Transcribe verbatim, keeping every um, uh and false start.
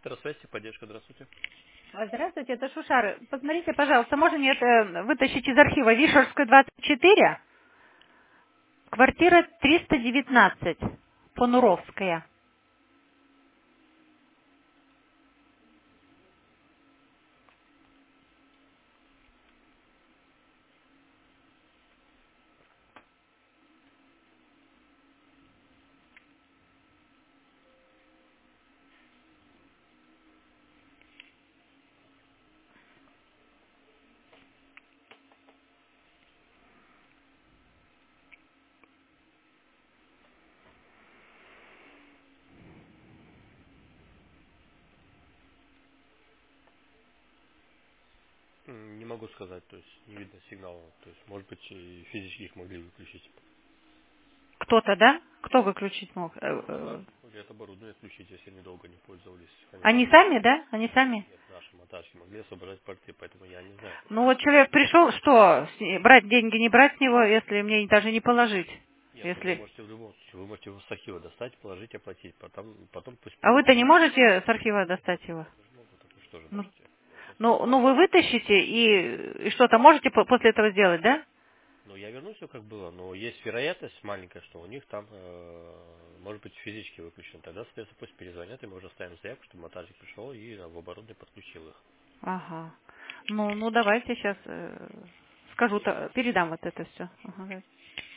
Центр связи, поддержка, здравствуйте. Здравствуйте, это Шушары. Посмотрите, пожалуйста, можно мне это вытащить из архива Вишерская, двадцать четыре, квартира триста девятнадцать, Понуровская. М, Не могу сказать, то есть не видно сигнала. То есть, может быть, и физически их могли выключить. Кто-то, да? Кто выключить мог? Э, Ну, не знаю, э, могли от оборудования отключить, если они долго не пользовались. Они Они могли, сами, да? Они сами? нет, наши монтажки могли освобождать порты, поэтому я не знаю. То Ну есть, вот человек пришел, что, с- брать деньги, не брать с него, если мне даже не положить? нет, ну вы Если... можете в любом случае, вы можете его с архива достать, положить, оплатить, потом, потом пусть А вы-то не приходит. можете с архива достать его? Я тоже могу, так вы что же Ну, можете? Я сейчас ну, ну вы вытащите и, и что-то можете по- после этого сделать, да? Ну, я верну все как было, но есть вероятность маленькая, что у них там, э, может быть, физически выключено. Тогда, соответственно, пусть перезвонят, и мы уже ставим заявку, чтобы монтажник пришел и э, в оборудование подключил их. Ага. Ну, ну давайте сейчас скажу, Я то, передам вот это все. Ага, да.